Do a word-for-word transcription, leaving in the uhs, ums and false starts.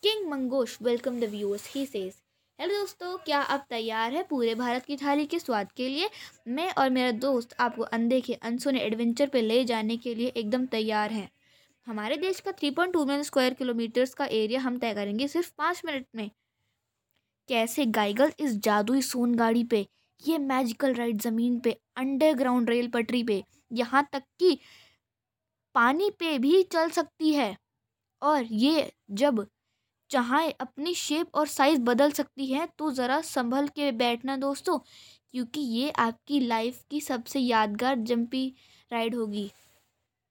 King मंगोश welcome the viewers he says. Hello दोस्तों, क्या आप तैयार हैं पूरे भारत की थाली के स्वाद के लिए? मैं और मेरा दोस्त आपको अनदेखे अनसुने एडवेंचर पे ले जाने के लिए एकदम तैयार हैं। हमारे देश का three point two million square kilometres का एरिया हम तय करेंगे सिर्फ पाँच मिनट में। कैसे गाइगल इस जादुई सोन गाड़ी पे, ये मैजिकल राइड ज़मीन पे, अंडरग्राउंड रेल पटरी पे, यहाँ तक कि पानी पे भी चल सकती है। और ये जब चाहे अपनी शेप और साइज़ बदल सकती है, तो ज़रा संभल के बैठना दोस्तों, क्योंकि ये आपकी लाइफ की सबसे यादगार जंपी राइड होगी।